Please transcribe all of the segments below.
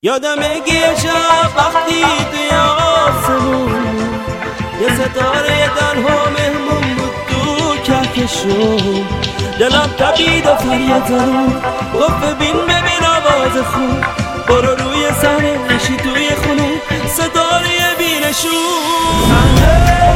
یادمه یه شب وقتی توی آسمون یه ستاره تنها مهمون بود تو کهکشون. دلم تپید و فریاد زدم گفت ببین آواز خون. برو روی صحنه نشی توی خونه ستاره بی‌نشون.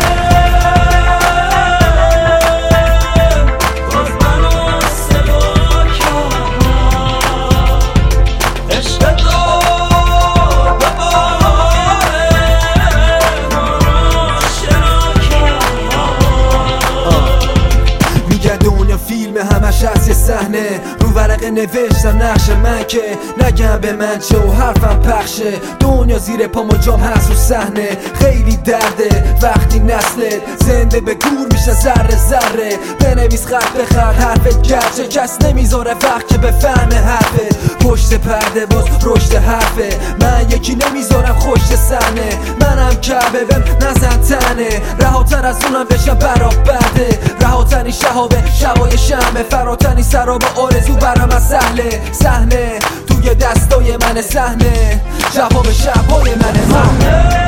همش از یه صحنه رو ورقه نوشتم نقش من که نگم به من چه و حرفم پخشه. دنیا زیر پام و جام هست رو صحنه. خیلی درده وقتی نسلت زنده به گور میشه ذره ذره. بنویس خط به خط حرفت گرچه کس نمیذاره وقت که بفهمه حرفه. پشت پرده باز رشد حرفه. من یکی نمیذارم خوشت صحنه. منم کعبه بهم نزن تنه. رهاتر از اونم بشم برابرده. رهاتنی شهابه شبای شمه. فراتنی سراب آرزو برام از صحنه توی دستای من صحنه. جواب شبای من صحنه.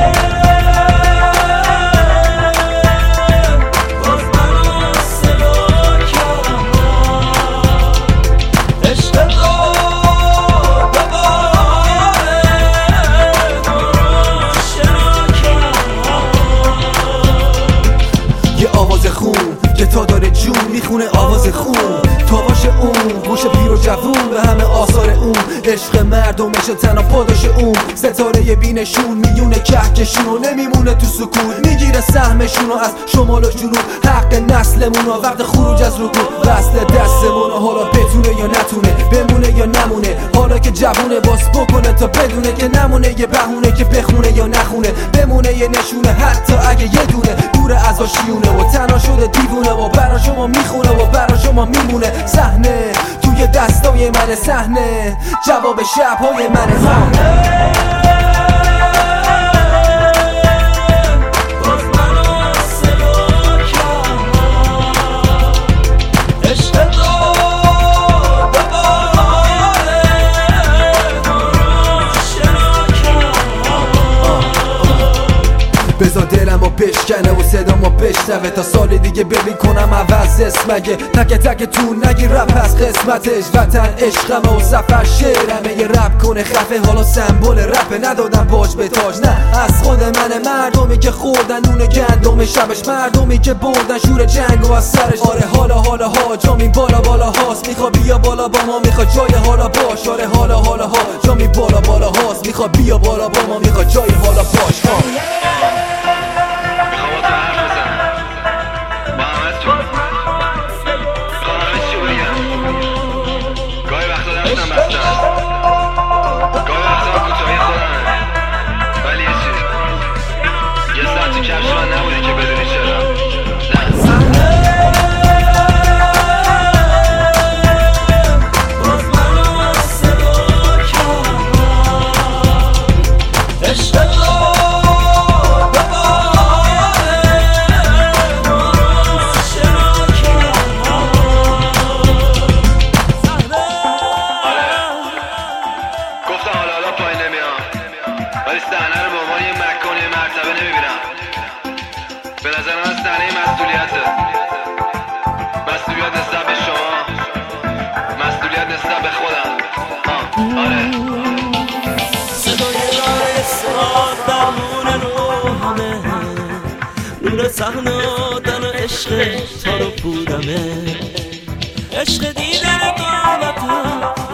یه آواز خون که تا داره جون میخونه آواز خون. تاواش اون گوش پیر و جوون به همه آثار اون. عشق مردمشه تنها پاداش اون. ستاره بی‌نشون میونه کهکشون و نمیمونه تو سکون. میگیره سهمشونو از شمال و جنوب. حق نسلمونو وقت خروج از رکود. وصل دستمونو حالا بتونه یا نتونه بمونه یا نمونه. حالا که جوونه باز بکنه تا بدونه که نمونه یه بهونه که بخونه یا نخونه. بمونه یه نشونه حتی اگه یه دونه دور از آشیونه و تنها شده دیوونه و برا شما میخونه و برا شما میمونه. صحنه توی دستای من صحنه. جواب شبهای من صحنه. بذار دلمو بشکنه و صدامو بشنوه. تا سال دیگه ببین کنم عوض اسمگه. تک تک تو نگی رپ از قسمتش. وطن عشقمه و سفر شعرمه. یه رپ کنه خفه حالا سمبل رپه. ندادم باج به تاج نه از خود منه. مردمی که خوردن نون گندم شبش. مردمی که بردن شور جنگ و از سرش. آره حالا ها جامی بالا هاست. میخوا بیا بالا با ما میخوا جای حالا باش. آره حالا ها جامی بالا هاست. میخوا بیا بالا با ما میخوا جای حالا باش. ولی صحنه رو به عنوان یه مکان یه مرتبه نمیبینم. به نظر من صحنه مسئولیته. مسئولیت نسبت به شما، مسئولیت نسبت به خودم. آره صدای راه اصرار درمون روحمه. نور صحنه آدن عشق تا رو پودمه. عشق دیدن قامتم